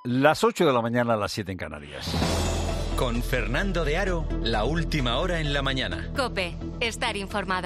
Las 8 de la mañana, a las 7 en Canarias. Con Fernando de Aro, la última hora en la mañana. COPE, estar informado.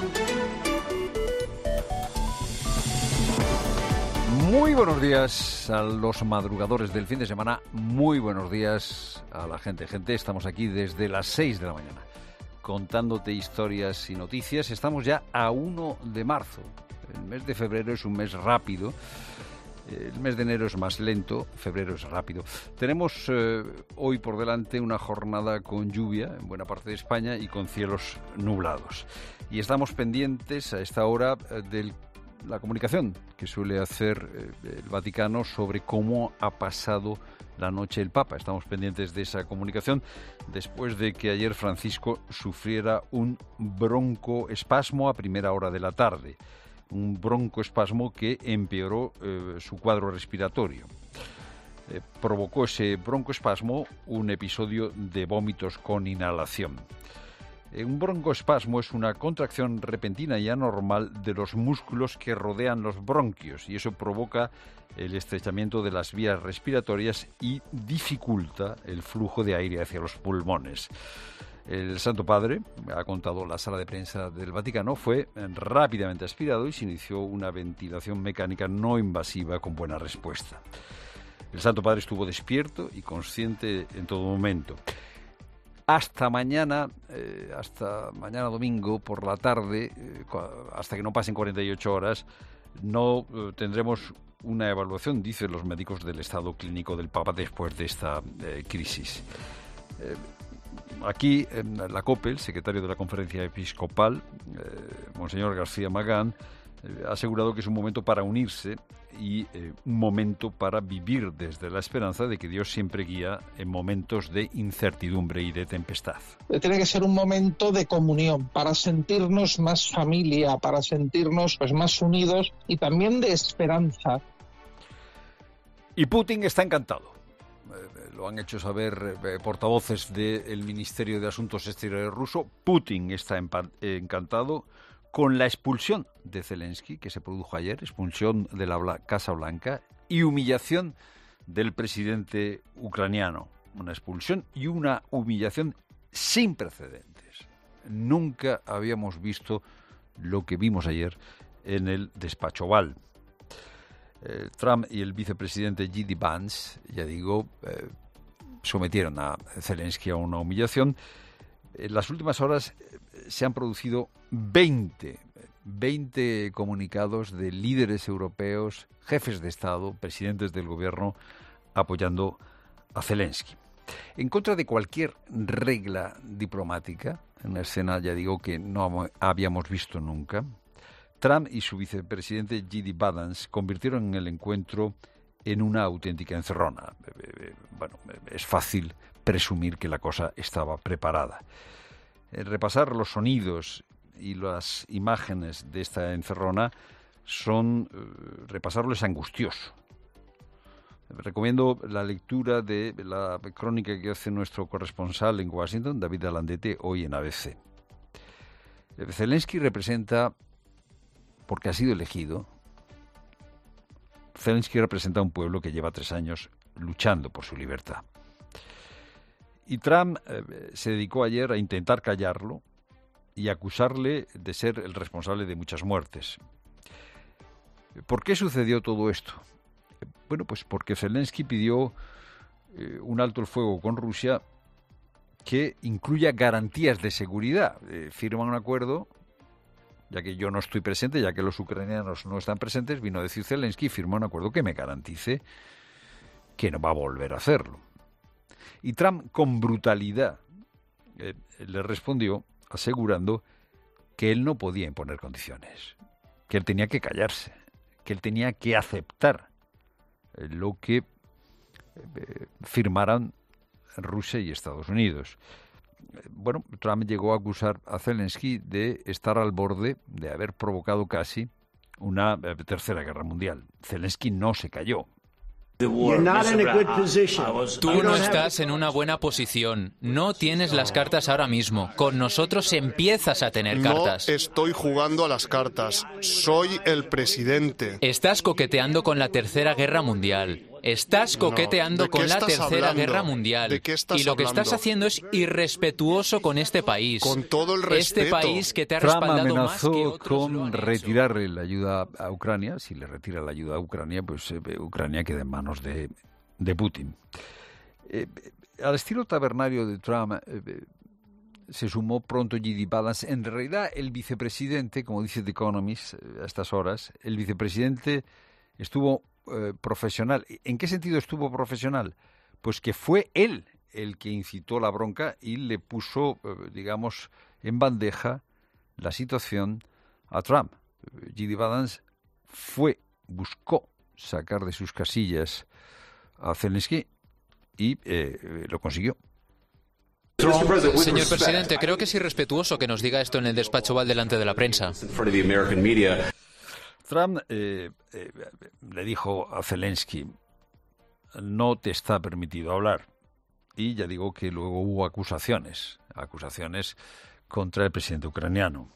Muy buenos días a los madrugadores del fin de semana. Muy buenos días a la gente. Estamos aquí desde las 6 de la mañana contándote historias y noticias. Estamos ya a 1 de marzo. El mes de febrero es un mes rápido. El mes de enero es más lento, febrero es rápido. Tenemos hoy por delante una jornada con lluvia en buena parte de España y con cielos nublados. Y estamos pendientes a esta hora de la comunicación que suele hacer el Vaticano sobre cómo ha pasado la noche el Papa. Estamos pendientes de esa comunicación después de que ayer Francisco sufriera un broncoespasmo a primera hora de la tarde. Un broncoespasmo que empeoró su cuadro respiratorio. Provocó ese broncoespasmo un episodio de vómitos con inhalación. Un broncoespasmo es una contracción repentina y anormal de los músculos que rodean los bronquios y eso provoca el estrechamiento de las vías respiratorias y dificulta el flujo de aire hacia los pulmones. El Santo Padre, ha contado la sala de prensa del Vaticano, fue rápidamente aspirado y se inició una ventilación mecánica no invasiva con buena respuesta. El Santo Padre estuvo despierto y consciente en todo momento. Hasta mañana domingo por la tarde, hasta que no pasen 48 horas, no tendremos una evaluación, dicen los médicos, del estado clínico del Papa después de esta crisis. Aquí, en la COPE, el secretario de la Conferencia Episcopal, Monseñor García Magán, ha asegurado que es un momento para unirse y un momento para vivir desde la esperanza de que Dios siempre guía en momentos de incertidumbre y de tempestad. Tiene que ser un momento de comunión, para sentirnos más familia, para sentirnos más unidos y también de esperanza. Y Putin está encantado. Lo han hecho saber portavoces del Ministerio de Asuntos Exteriores ruso. Putin está encantado con la expulsión de Zelensky, que se produjo ayer, expulsión de la Casa Blanca y humillación del presidente ucraniano. Una expulsión y una humillación sin precedentes. Nunca habíamos visto lo que vimos ayer en el despacho Oval. Trump y el vicepresidente J.D. Vance, ya digo, sometieron a Zelensky a una humillación. En las últimas horas se han producido 20 comunicados de líderes europeos, jefes de Estado, presidentes del gobierno, apoyando a Zelensky. En contra de cualquier regla diplomática, en una escena, ya digo, que no habíamos visto nunca, Trump y su vicepresidente J.D. Vance convirtieron el encuentro en una auténtica encerrona. Bueno, es fácil presumir que la cosa estaba preparada. Repasar los sonidos y las imágenes de esta encerrona repasarlo es angustioso. Recomiendo la lectura de la crónica que hace nuestro corresponsal en Washington, David Alandete, hoy en ABC. Zelensky representa, porque ha sido elegido, Zelensky representa a un pueblo que lleva 3 años luchando por su libertad. Y Trump se dedicó ayer a intentar callarlo y acusarle de ser el responsable de muchas muertes. ¿Por qué sucedió todo esto? Bueno, pues porque Zelensky pidió un alto el fuego con Rusia que incluya garantías de seguridad. Firman un acuerdo. Ya que yo no estoy presente, ya que los ucranianos no están presentes, vino a decir Zelensky, firmó un acuerdo que me garantice que no va a volver a hacerlo. Y Trump, con brutalidad, le respondió asegurando que él no podía imponer condiciones, que él tenía que callarse, que él tenía que aceptar lo que firmaran Rusia y Estados Unidos. Bueno, Trump llegó a acusar a Zelensky de estar al borde de haber provocado casi una tercera guerra mundial. Zelensky no se cayó. Tú no estás en una buena posición. No tienes las cartas ahora mismo. Con nosotros empiezas a tener cartas. No estoy jugando a las cartas. Soy el presidente. Estás coqueteando con la Tercera Guerra Mundial. Estás coqueteando con la Tercera Guerra Mundial. ¿De qué estás y lo que estás hablando? haciendo es irrespetuoso con este país. Con todo el respeto. Este país que te ha Trump respaldado más que amenazó otros lo con han hecho. retirarle la ayuda a Ucrania. Si le retira la ayuda a Ucrania, pues Ucrania queda en manos de Putin. Al estilo tabernario de Trump se sumó pronto J.D. Vance. En realidad, el vicepresidente, como dice The Economist a estas horas, el vicepresidente estuvo profesional. ¿En qué sentido estuvo profesional? Pues que fue él el que incitó la bronca y le puso, digamos, en bandeja la situación a Trump. J.D. Vance buscó sacar de sus casillas a Zelensky y lo consiguió. Señor presidente, creo que es irrespetuoso que nos diga esto en el despacho Oval delante de la prensa. Trump le dijo a Zelensky, no te está permitido hablar. Y ya digo que luego hubo acusaciones contra el presidente ucraniano.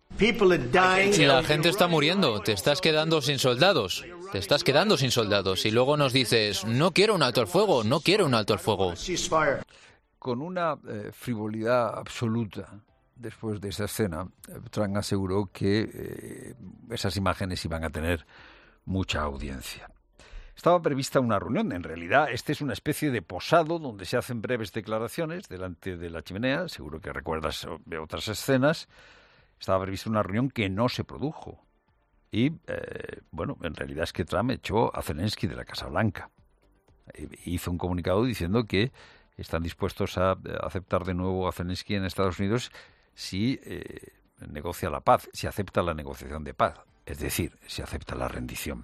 La gente está muriendo, te estás quedando sin soldados. Y luego nos dices, no quiero un alto al fuego, no quiero un alto al fuego. Con una frivolidad absoluta, después de esa escena, Trump aseguró que esas imágenes iban a tener mucha audiencia. Estaba prevista una reunión. En realidad, este es una especie de posado donde se hacen breves declaraciones delante de la chimenea. Seguro que recuerdas de otras escenas. Estaba prevista una reunión que no se produjo. Y, en realidad es que Trump echó a Zelensky de la Casa Blanca. Hizo un comunicado diciendo que están dispuestos a aceptar de nuevo a Zelensky en Estados Unidos si negocia la paz, si acepta la negociación de paz, es decir, si acepta la rendición.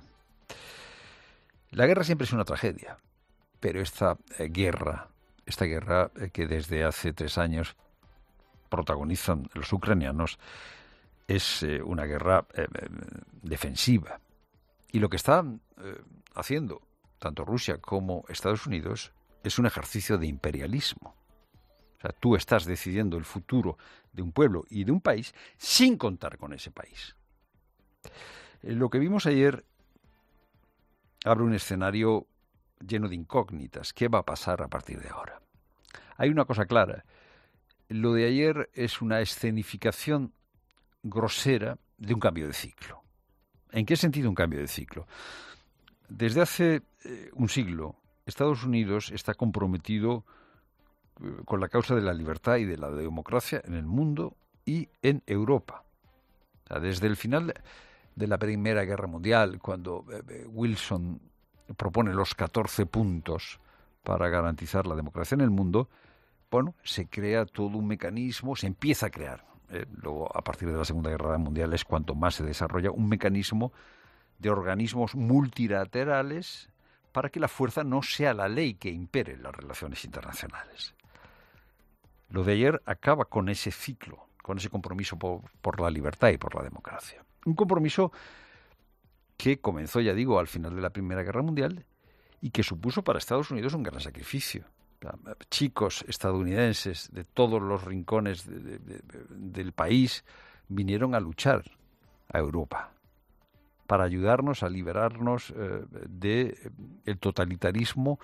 La guerra siempre es una tragedia, pero esta guerra que desde hace 3 años protagonizan los ucranianos, es una guerra defensiva. Y lo que están haciendo tanto Rusia como Estados Unidos es un ejercicio de imperialismo. O sea, tú estás decidiendo el futuro de un pueblo y de un país sin contar con ese país. Lo que vimos ayer abre un escenario lleno de incógnitas. ¿Qué va a pasar a partir de ahora? Hay una cosa clara. Lo de ayer es una escenificación grosera de un cambio de ciclo. ¿En qué sentido un cambio de ciclo? Desde hace un siglo, Estados Unidos está comprometido con la causa de la libertad y de la democracia en el mundo y en Europa. O sea, desde el final de la Primera Guerra Mundial, cuando Wilson propone los 14 puntos para garantizar la democracia en el mundo, se crea todo un mecanismo, se empieza a crear. Luego, a partir de la Segunda Guerra Mundial, es cuanto más se desarrolla un mecanismo de organismos multilaterales para que la fuerza no sea la ley que impere en las relaciones internacionales. Lo de ayer acaba con ese ciclo, con ese compromiso por la libertad y por la democracia. Un compromiso que comenzó, ya digo, al final de la Primera Guerra Mundial y que supuso para Estados Unidos un gran sacrificio. Chicos estadounidenses de todos los rincones del país vinieron a luchar a Europa para ayudarnos a liberarnos del totalitarismo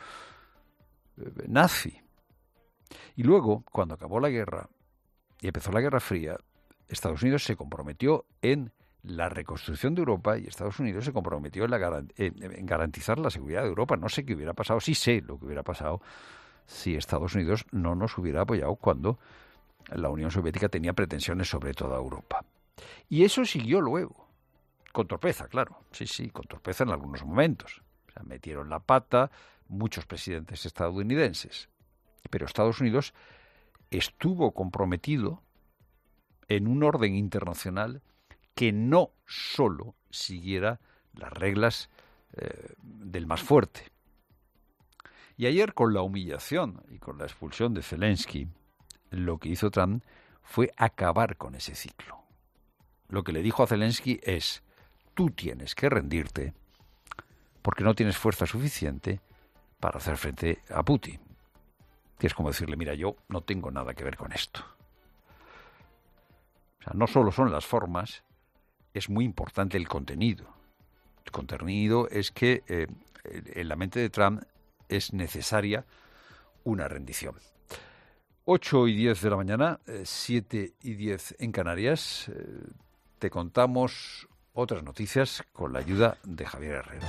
nazi. Y luego, cuando acabó la guerra y empezó la Guerra Fría, Estados Unidos se comprometió en la reconstrucción de Europa y Estados Unidos se comprometió en garantizar la seguridad de Europa. No sé qué hubiera pasado, sí sé lo que hubiera pasado si Estados Unidos no nos hubiera apoyado cuando la Unión Soviética tenía pretensiones sobre toda Europa. Y eso siguió luego. Con torpeza, claro. Sí, con torpeza en algunos momentos. O sea, metieron la pata muchos presidentes estadounidenses. Pero Estados Unidos estuvo comprometido en un orden internacional que no solo siguiera las reglas del más fuerte. Y ayer, con la humillación y con la expulsión de Zelensky, lo que hizo Trump fue acabar con ese ciclo. Lo que le dijo a Zelensky es: tú tienes que rendirte porque no tienes fuerza suficiente para hacer frente a Putin. Que es como decirle, mira, yo no tengo nada que ver con esto. O sea, no solo son las formas, es muy importante el contenido. El contenido es que en la mente de Trump es necesaria una rendición. 8:10 de la mañana, 7:10 en Canarias. Te contamos otras noticias con la ayuda de Javier Herrero.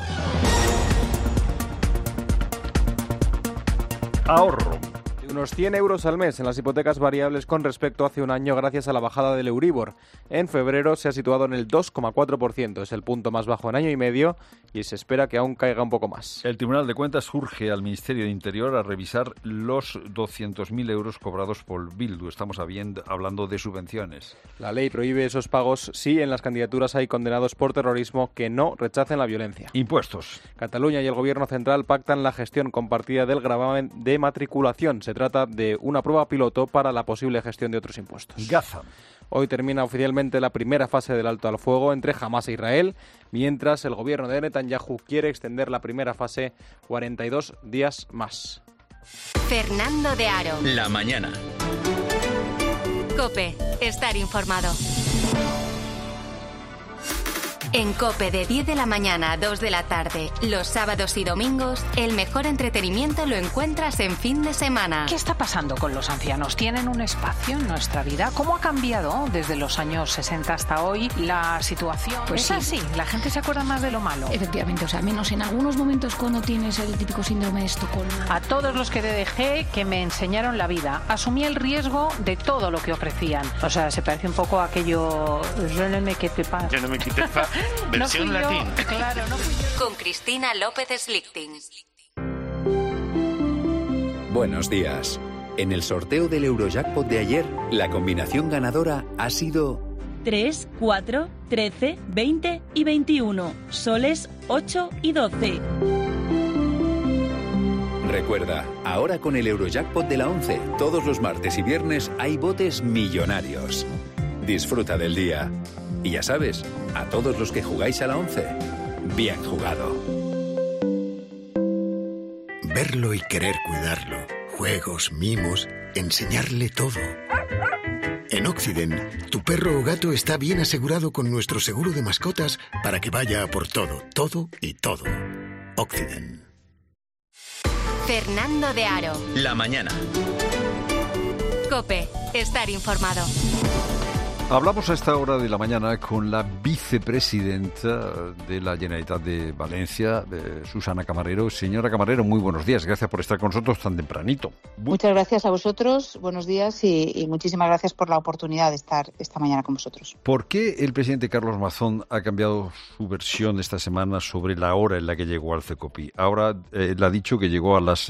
Ahorro. Unos 100 euros al mes en las hipotecas variables con respecto a hace un año gracias a la bajada del Euribor. En febrero se ha situado en el 2,4%, es el punto más bajo en año y medio y se espera que aún caiga un poco más. El Tribunal de Cuentas urge al Ministerio de Interior a revisar los 200.000 euros cobrados por Bildu. Estamos hablando de subvenciones. La ley prohíbe esos pagos si en las candidaturas hay condenados por terrorismo que no rechacen la violencia. Impuestos. Cataluña y el Gobierno central pactan la gestión compartida del gravamen de matriculación. Se trata de una prueba piloto para la posible gestión de otros impuestos. Gaza. Hoy termina oficialmente la primera fase del alto al fuego entre Hamás e Israel, mientras el gobierno de Netanyahu quiere extender la primera fase 42 días más. Fernando de Aro. La mañana. COPE. Estar informado. En COPE de 10 de la mañana a 2 de la tarde, los sábados y domingos, el mejor entretenimiento lo encuentras en fin de semana. ¿Qué está pasando con los ancianos? ¿Tienen un espacio en nuestra vida? ¿Cómo ha cambiado desde los años 60 hasta hoy la situación? Pues es sí. así, la gente se acuerda más de lo malo. Efectivamente, o sea, menos en algunos momentos cuando tienes el típico síndrome de Estocolmo. A todos los que dejé que me enseñaron la vida, asumí el riesgo de todo lo que ofrecían. O sea, se parece un poco a aquello... Je ne me quitte pas. Je ne me quitte pas. Versión latín. Claro, no fui yo. Con Cristina López Slichting. Buenos días. En el sorteo del Eurojackpot de ayer, la combinación ganadora ha sido 3, 4, 13, 20 y 21. Soles 8 y 12. Recuerda, ahora con el Eurojackpot de la 11, todos los martes y viernes hay botes millonarios. Disfruta del día. Y ya sabes, a todos los que jugáis a la 11, bien jugado. Verlo y querer cuidarlo. Juegos, mimos, enseñarle todo. En Occident, tu perro o gato está bien asegurado con nuestro seguro de mascotas para que vaya a por todo, todo y todo. Occident. Fernando de Aro. La mañana. COPE. Estar informado. Hablamos a esta hora de la mañana con la vicepresidenta de la Generalitat de Valencia, Susana Camarero. Señora Camarero, muy buenos días. Gracias por estar con nosotros tan tempranito. Muchas gracias a vosotros. Buenos días y muchísimas gracias por la oportunidad de estar esta mañana con vosotros. ¿Por qué el presidente Carlos Mazón ha cambiado su versión esta semana sobre la hora en la que llegó al CECOPI? Ahora le ha dicho que llegó a las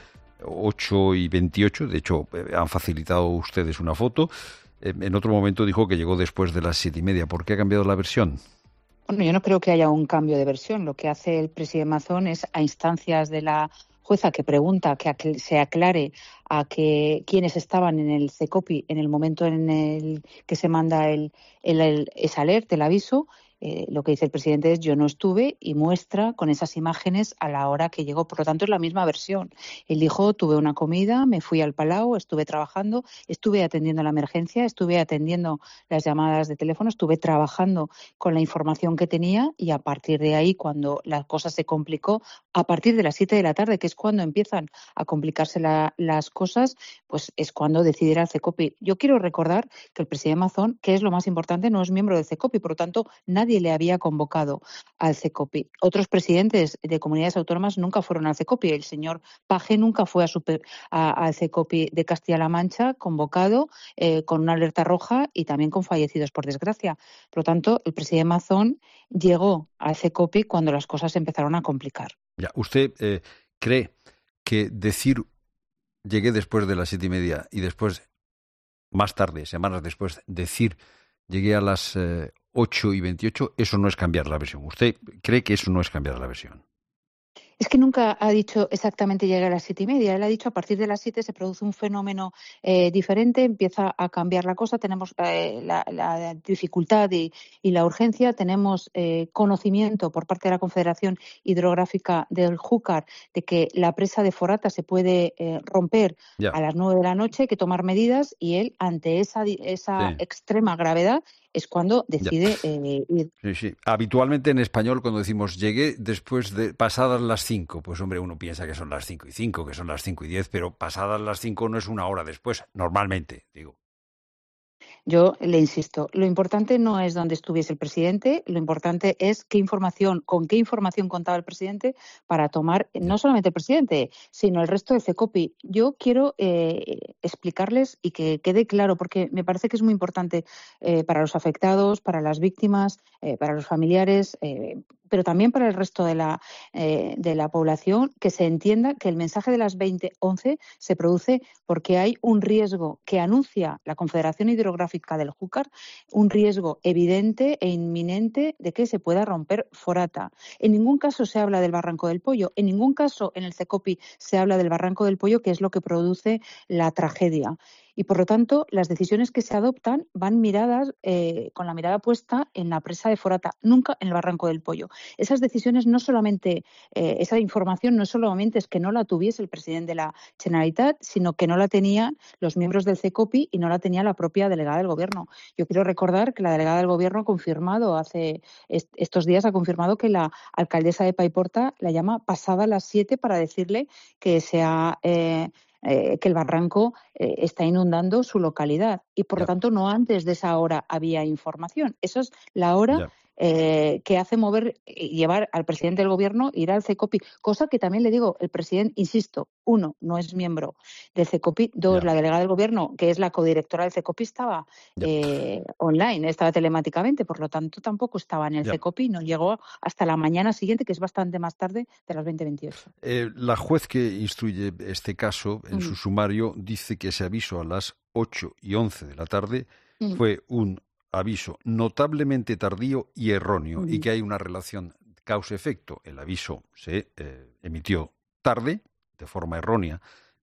8:28. De hecho, han facilitado ustedes una foto. En otro momento dijo que llegó después de las 7:30. ¿Por qué ha cambiado la versión? Bueno, yo no creo que haya un cambio de versión. Lo que hace el presidente Mazón es, a instancias de la jueza que pregunta que se aclare a que quienes estaban en el CECOPI en el momento en el que se manda esa alerta, el aviso, lo que dice el presidente es yo no estuve y muestra con esas imágenes a la hora que llegó. Por lo tanto, es la misma versión. Él dijo, tuve una comida, me fui al Palau, estuve trabajando, estuve atendiendo la emergencia, estuve atendiendo las llamadas de teléfono, estuve trabajando con la información que tenía y a partir de ahí, cuando la cosa se complicó, a partir de las 7 de la tarde, que es cuando empiezan a complicarse las cosas, pues es cuando decide ir al CECOPI. Yo quiero recordar que el presidente Mazón, que es lo más importante, no es miembro del CECOPI, por lo tanto, nadie le había convocado al CECOPI. Otros presidentes de comunidades autónomas nunca fueron al CECOPI. El señor Paje nunca fue al CECOPI de Castilla-La Mancha convocado con una alerta roja y también con fallecidos, por desgracia. Por lo tanto, el presidente Mazón llegó al CECOPI cuando las cosas empezaron a complicar. Ya, ¿usted cree que decir llegué después de las 7:30 y después, más tarde, semanas después, decir llegué a las 8:28, eso no es cambiar la versión? ¿Usted cree que eso no es cambiar la versión? Es que nunca ha dicho exactamente llegar a las 7:30. Él ha dicho a partir de las 7 se produce un fenómeno diferente, empieza a cambiar la cosa. Tenemos la dificultad y la urgencia. Tenemos conocimiento por parte de la Confederación Hidrográfica del Júcar de que la presa de Forata se puede romper a las 9 de la noche. Hay que tomar medidas y él, ante esa extrema gravedad, es cuando decide ir. Sí, sí. Habitualmente en español cuando decimos llegué después de pasadas las 5, pues hombre, uno piensa que son las 5:05, que son las 5:10, pero pasadas las 5 no es una hora después, normalmente, digo. Yo le insisto, lo importante no es dónde estuviese el presidente, lo importante es con qué información contaba el presidente para tomar, no solamente el presidente, sino el resto del CECOPI. Yo quiero explicarles y que quede claro, porque me parece que es muy importante para los afectados, para las víctimas, para los familiares, pero también para el resto de la población, que se entienda que el mensaje de las 20:11 se produce porque hay un riesgo que anuncia la Confederación Hidrográfica del Júcar, un riesgo evidente e inminente de que se pueda romper Forata. En ningún caso se habla del Barranco del Pollo, en ningún caso en el CECOPI se habla del Barranco del Pollo, que es lo que produce la tragedia. Y, por lo tanto, las decisiones que se adoptan van miradas con la mirada puesta en la presa de Forata, nunca en el Barranco del Pollo. Esas decisiones no solamente, esa información no solamente es que no la tuviese el presidente de la Generalitat, sino que no la tenían los miembros del CECOPI y no la tenía la propia delegada del Gobierno. Yo quiero recordar que la delegada del Gobierno ha confirmado estos días ha confirmado que la alcaldesa de Paiporta la llama pasada las 7 para decirle que que el barranco está inundando su localidad y, por lo tanto, no antes de esa hora había información. Esa es la hora que hace llevar al presidente del Gobierno, ir al CECOPI, cosa que también le digo, el presidente, insisto, 1, no es miembro del CECOPI, 2, la delegada del Gobierno, que es la codirectora del CECOPI, estaba online, estaba telemáticamente, por lo tanto tampoco estaba en el CECOPI, no llegó hasta la mañana siguiente, que es bastante más tarde de las 20:28. La juez que instruye este caso, en su sumario, dice que ese aviso a las 8:11 de la tarde fue un aviso notablemente tardío y erróneo y que hay una relación causa-efecto. El aviso se emitió tarde, de forma errónea,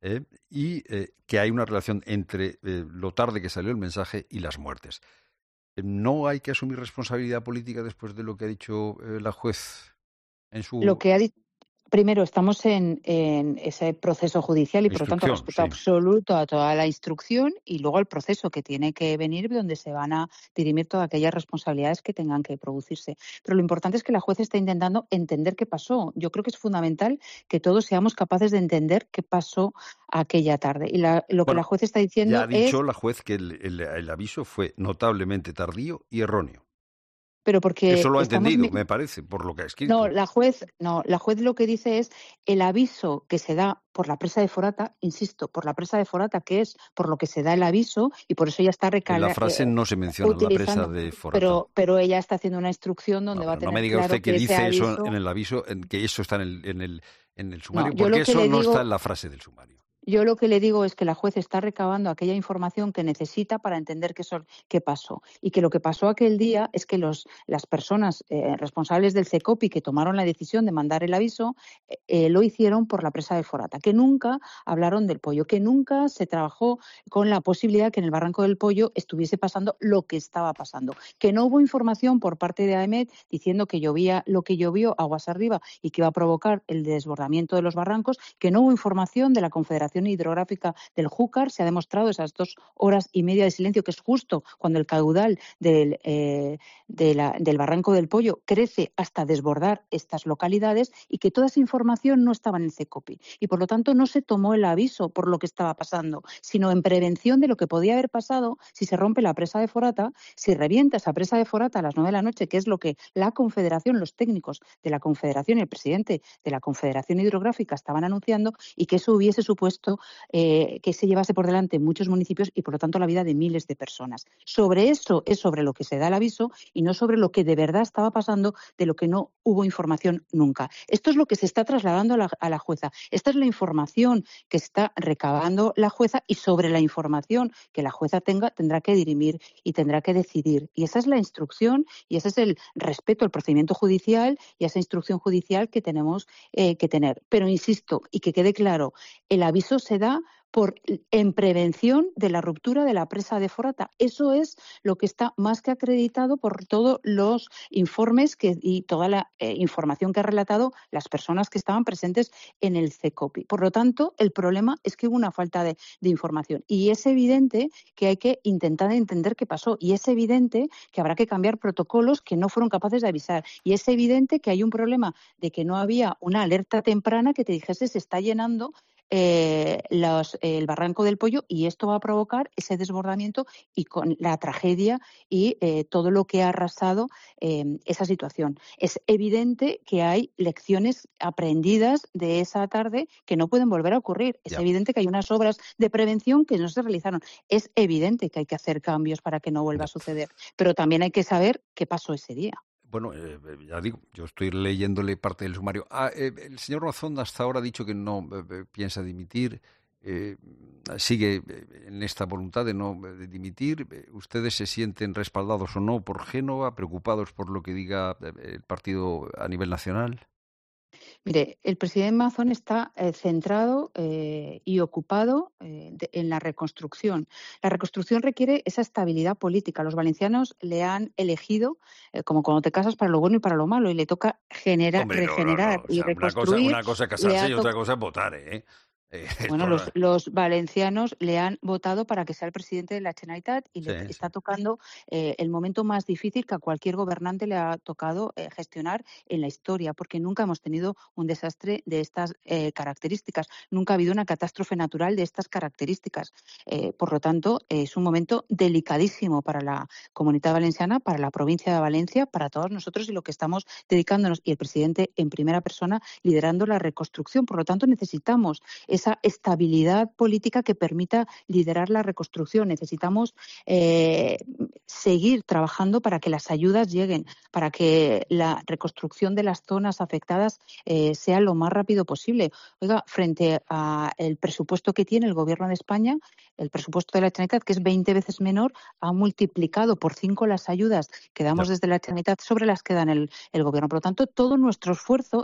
y que hay una relación entre lo tarde que salió el mensaje y las muertes. ¿No hay que asumir responsabilidad política después de lo que ha dicho la juez en su... Lo que ha dicho... Primero, estamos en ese proceso judicial y, por lo tanto, respeto absoluto a toda la instrucción y luego al proceso que tiene que venir, donde se van a dirimir todas aquellas responsabilidades que tengan que producirse. Pero lo importante es que la juez está intentando entender qué pasó. Yo creo que es fundamental que todos seamos capaces de entender qué pasó aquella tarde. Y lo que la juez está diciendo es... Ya ha dicho la juez que el aviso fue notablemente tardío y erróneo. Pero porque eso lo ha entendido, me parece, por lo que ha escrito. No, la juez lo que dice es el aviso que se da por la presa de Forata, insisto, por la presa de Forata, que es por lo que se da el aviso, y por eso ella está En la frase no se menciona la presa de Forata. Pero ella está haciendo una instrucción donde va a tener claro. No me diga usted que dice aviso... eso en el aviso, que eso está en el sumario, porque eso no está en la frase del sumario. Yo lo que le digo es que la juez está recabando aquella información que necesita para entender qué pasó. Y que lo que pasó aquel día es que las personas responsables del CECOPI que tomaron la decisión de mandar el aviso lo hicieron por la presa de Forata, que nunca hablaron del pollo, que nunca se trabajó con la posibilidad que en el Barranco del Pollo estuviese pasando lo que estaba pasando. Que no hubo información por parte de AEMET diciendo que llovía lo que llovió aguas arriba y que iba a provocar el desbordamiento de los barrancos, que no hubo información de la Confederación Hidrográfica del Júcar. Se ha demostrado esas 2 horas y media de silencio, que es justo cuando el caudal del Barranco del Pollo crece hasta desbordar estas localidades, y que toda esa información no estaba en el CECOPI. Y por lo tanto no se tomó el aviso por lo que estaba pasando, sino en prevención de lo que podía haber pasado si se rompe la presa de Forata, si revienta esa presa de Forata a las 9 de la noche, que es lo que la Confederación, los técnicos de la Confederación y el presidente de la Confederación Hidrográfica estaban anunciando, y que eso hubiese supuesto que se llevase por delante muchos municipios y, por lo tanto, la vida de miles de personas. Sobre eso es sobre lo que se da el aviso y no sobre lo que de verdad estaba pasando, de lo que no hubo información nunca. Esto es lo que se está trasladando a la jueza. Esta es la información que está recabando la jueza, y sobre la información que la jueza tendrá que dirimir y tendrá que decidir. Y esa es la instrucción, y ese es el respeto al procedimiento judicial y a esa instrucción judicial que tenemos que tener. Pero insisto, y que quede claro, el aviso se da en prevención de la ruptura de la presa de Forata. Eso es lo que está más que acreditado por todos los informes y toda la información que han relatado las personas que estaban presentes en el CECOPI. Por lo tanto, el problema es que hubo una falta de información y es evidente que hay que intentar entender qué pasó y es evidente que habrá que cambiar protocolos que no fueron capaces de avisar y es evidente que hay un problema de que no había una alerta temprana que te dijese se está llenando el barranco del Pollo y esto va a provocar ese desbordamiento y con la tragedia y todo lo que ha arrasado esa situación. Es evidente que hay lecciones aprendidas de esa tarde que no pueden volver a ocurrir. Es evidente que hay unas obras de prevención que no se realizaron. Es evidente que hay que hacer cambios para que no vuelva a suceder. Pero también hay que saber qué pasó ese día. Bueno, ya digo, yo estoy leyéndole parte del sumario. El señor Razón hasta ahora ha dicho que no piensa dimitir, sigue en esta voluntad de no dimitir. ¿Ustedes se sienten respaldados o no por Génova, preocupados por lo que diga el partido a nivel nacional? Mire, el presidente Mazón está centrado y ocupado en la reconstrucción. La reconstrucción requiere esa estabilidad política. Los valencianos le han elegido como cuando te casas para lo bueno y para lo malo y le toca regenerar y reconstruir. Una cosa es casarse y otra cosa es votar, ¿eh? Bueno, los valencianos le han votado para que sea el presidente de la Generalitat y le está tocando el momento más difícil que a cualquier gobernante le ha tocado gestionar en la historia, porque nunca hemos tenido un desastre de estas características, nunca ha habido una catástrofe natural de estas características. Por lo tanto, es un momento delicadísimo para la Comunidad Valenciana, para la provincia de Valencia, para todos nosotros y lo que estamos dedicándonos, y el presidente en primera persona liderando la reconstrucción. Por lo tanto, necesitamos esa estabilidad política que permita liderar la reconstrucción. Necesitamos seguir trabajando para que las ayudas lleguen, para que la reconstrucción de las zonas afectadas sea lo más rápido posible. Oiga, frente al presupuesto que tiene el Gobierno de España, el presupuesto de la Generalitat, que es 20 veces menor, ha multiplicado por 5 las ayudas que damos desde la Generalitat sobre las que dan el Gobierno. Por lo tanto, todo nuestro esfuerzo,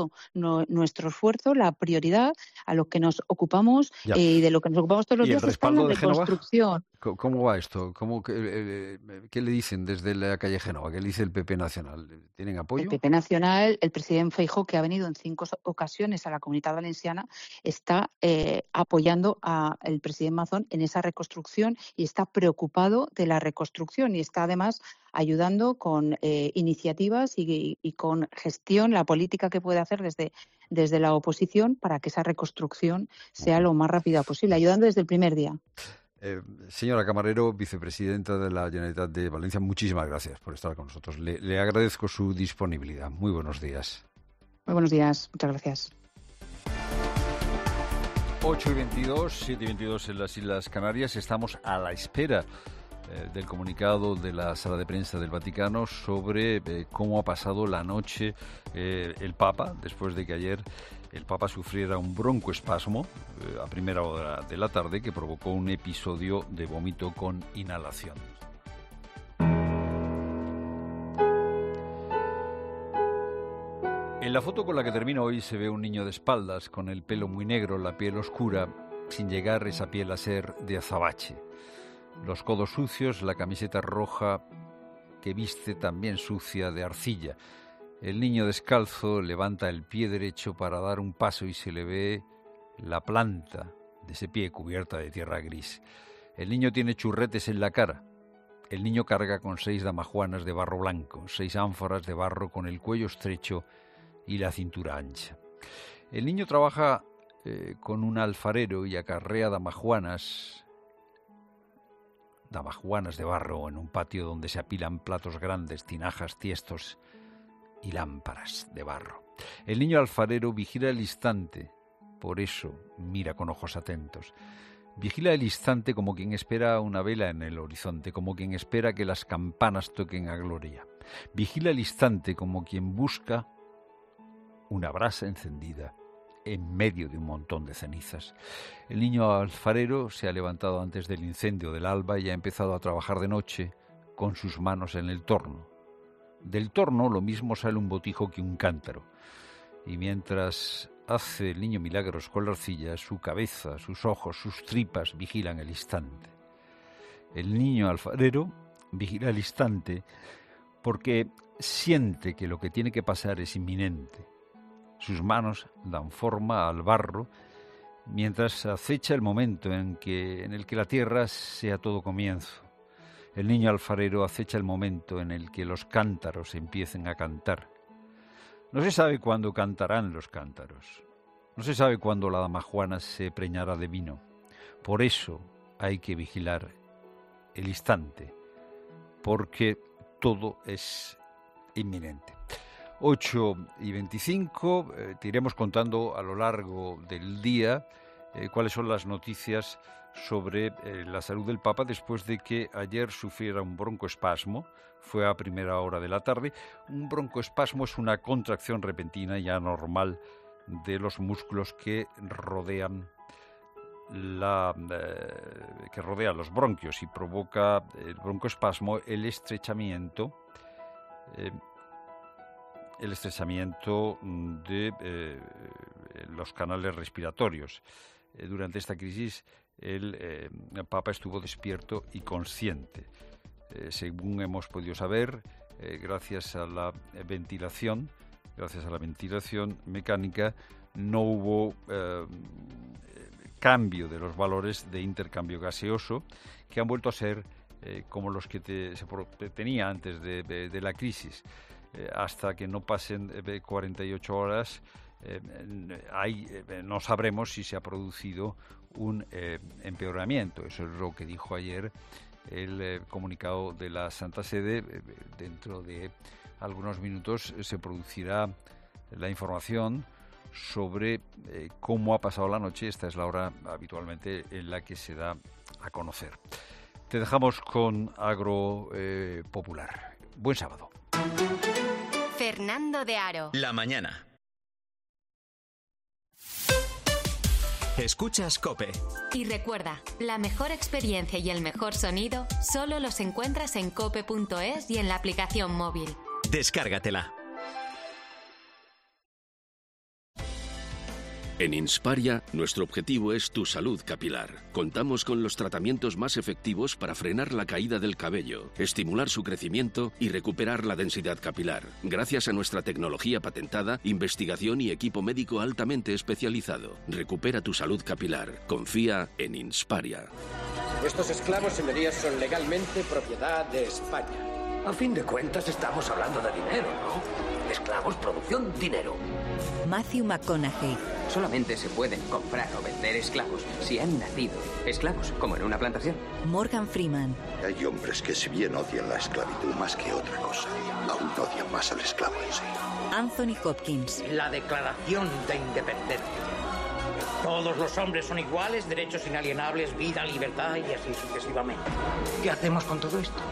la prioridad a lo que nos ocupamos y de lo que nos ocupamos todos los días está en la reconstrucción. ¿Cómo va esto? ¿Qué le dicen desde la calle Génova? ¿Qué le dice el PP Nacional? ¿Tienen apoyo? El PP Nacional, el presidente Feijóo, que ha venido en 5 ocasiones a la Comunidad Valenciana, está apoyando al presidente Mazón en esa reconstrucción y está preocupado de la reconstrucción y está además ayudando con iniciativas y con gestión, la política que puede hacer desde la oposición para que esa reconstrucción sea lo más rápida posible, ayudando desde el primer día. Señora Camarero, vicepresidenta de la Generalitat de Valencia, muchísimas gracias por estar con nosotros. Le agradezco su disponibilidad. Muy buenos días. Muy buenos días. Muchas gracias. 8:22, 7:22 en las Islas Canarias. Estamos a la espera del comunicado de la Sala de Prensa del Vaticano sobre cómo ha pasado la noche el Papa, después de que ayer el Papa sufriera un broncoespasmo a primera hora de la tarde que provocó un episodio de vómito con inhalación. En la foto con la que termino hoy se ve un niño de espaldas, con el pelo muy negro, la piel oscura, sin llegar esa piel a ser de azabache. Los codos sucios, la camiseta roja que viste también sucia de arcilla. El niño descalzo levanta el pie derecho para dar un paso y se le ve la planta de ese pie cubierta de tierra gris. El niño tiene churretes en la cara. El niño carga con 6 damajuanas de barro blanco, 6 ánforas de barro con el cuello estrecho y la cintura ancha. El niño trabaja con un alfarero y acarrea damajuanas de barro en un patio donde se apilan platos grandes, tinajas, tiestos y lámparas de barro. El niño alfarero vigila el instante, por eso mira con ojos atentos. Vigila el instante como quien espera una vela en el horizonte, como quien espera que las campanas toquen a gloria. Vigila el instante como quien busca una brasa encendida en medio de un montón de cenizas. El niño alfarero se ha levantado antes del incendio del alba y ha empezado a trabajar de noche con sus manos en el torno. Del torno lo mismo sale un botijo que un cántaro. y mientras hace el niño milagros con la arcilla, su cabeza, sus ojos, sus tripas vigilan el instante. El niño alfarero vigila el instante porque siente que lo que tiene que pasar es inminente. Sus manos dan forma al barro mientras acecha el momento en el que la tierra sea todo comienzo. El niño alfarero acecha el momento en el que los cántaros empiecen a cantar. No se sabe cuándo cantarán los cántaros. No se sabe cuándo la dama Juana se preñará de vino. Por eso hay que vigilar el instante, porque todo es inminente. 8:25, te iremos contando a lo largo del día cuáles son las noticias sobre la salud del Papa después de que ayer sufriera un broncoespasmo. Fue a primera hora de la tarde. Un broncoespasmo es una contracción repentina y anormal de los músculos que rodean los bronquios y provoca el broncoespasmo el estrechamiento de los canales respiratorios. Durante esta crisis el Papa estuvo despierto y consciente. Según hemos podido saber, gracias a la ventilación mecánica, no hubo cambio de los valores de intercambio gaseoso, que han vuelto a ser como los que se tenía antes de la crisis. Hasta que no pasen 48 horas, no sabremos si se ha producido un empeoramiento. Eso es lo que dijo ayer el comunicado de la Santa Sede. Dentro de algunos minutos se producirá la información sobre cómo ha pasado la noche. Esta es la hora habitualmente en la que se da a conocer. Te dejamos con Agro Popular. Buen sábado. Fernando de Aro. La mañana. Escuchas COPE. Y recuerda, la mejor experiencia y el mejor sonido solo los encuentras en cope.es y en la aplicación móvil. Descárgatela. En Insparia, nuestro objetivo es tu salud capilar. Contamos con los tratamientos más efectivos para frenar la caída del cabello, estimular su crecimiento y recuperar la densidad capilar, gracias a nuestra tecnología patentada, investigación y equipo médico altamente especializado. Recupera tu salud capilar. Confía en Insparia. Estos esclavos, señorías, son legalmente propiedad de España. A fin de cuentas, estamos hablando de dinero, ¿no? Esclavos, producción, dinero. Matthew McConaughey. Solamente se pueden comprar o vender esclavos si han nacido esclavos, como en una plantación. Morgan Freeman. Hay hombres que, si bien odian la esclavitud más que otra cosa, aún odian más al esclavo en sí. Anthony Hopkins. La Declaración de Independencia. Todos los hombres son iguales, derechos inalienables, vida, libertad y así sucesivamente. ¿Qué hacemos con todo esto?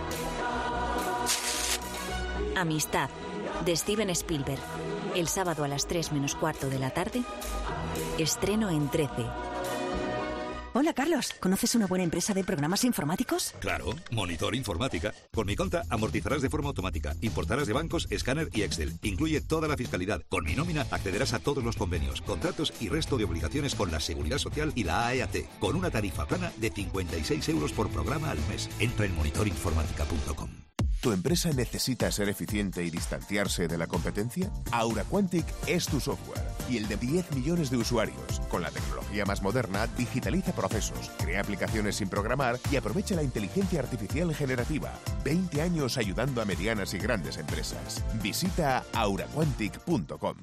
Amistad, de Steven Spielberg. El sábado a las 3:15 de la tarde, estreno en 13. Hola, Carlos. ¿Conoces una buena empresa de programas informáticos? Claro, Monitor Informática. Con mi conta amortizarás de forma automática, importarás de bancos, escáner y Excel. Incluye toda la fiscalidad. Con mi nómina accederás a todos los convenios, contratos y resto de obligaciones con la Seguridad Social y la AEAT, con una tarifa plana de 56 euros por programa al mes. Entra en monitorinformática.com. ¿Tu empresa necesita ser eficiente y distanciarse de la competencia? Aura Quantic es tu software y el de 10 millones de usuarios. Con la tecnología más moderna, digitaliza procesos, crea aplicaciones sin programar y aprovecha la inteligencia artificial generativa. 20 años ayudando a medianas y grandes empresas. Visita auraquantic.com.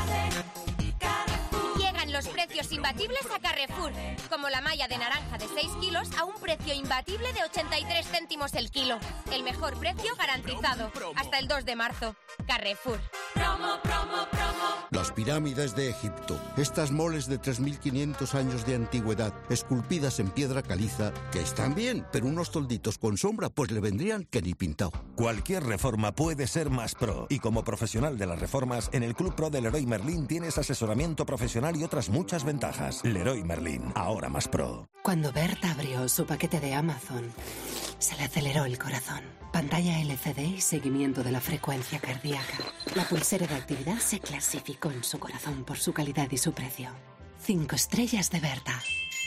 Los precios imbatibles a Carrefour, como la malla de naranja de 6 kilos a un precio imbatible de 83 céntimos el kilo. El mejor precio garantizado. Hasta el 2 de marzo. Carrefour. Promo, promo, promo. Las pirámides de Egipto. Estas moles de 3.500 años de antigüedad, esculpidas en piedra caliza, que están bien, pero unos tolditos con sombra pues le vendrían que ni pintado. Cualquier reforma puede ser más pro. Y como profesional de las reformas, en el Club Pro de Leroy Merlin tienes asesoramiento profesional y otras muchas ventajas. Leroy Merlin, ahora más pro. Cuando Berta abrió su paquete de Amazon, se le aceleró el corazón. Pantalla LCD y seguimiento de la frecuencia cardíaca. La pulsera de actividad se clasificó en su corazón por su calidad y su precio. 5 estrellas de Berta.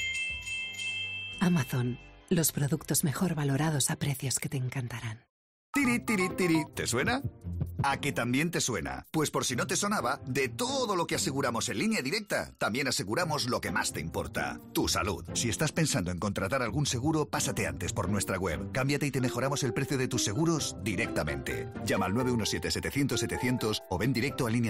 Amazon, los productos mejor valorados a precios que te encantarán. Tiri, tiri, tiri. ¿Te suena? ¿A que también te suena? Pues por si no te sonaba, de todo lo que aseguramos en Línea Directa, también aseguramos lo que más te importa, tu salud. Si estás pensando en contratar algún seguro, pásate antes por nuestra web. Cámbiate y te mejoramos el precio de tus seguros directamente. Llama al 917-700-700 o ven directo a Línea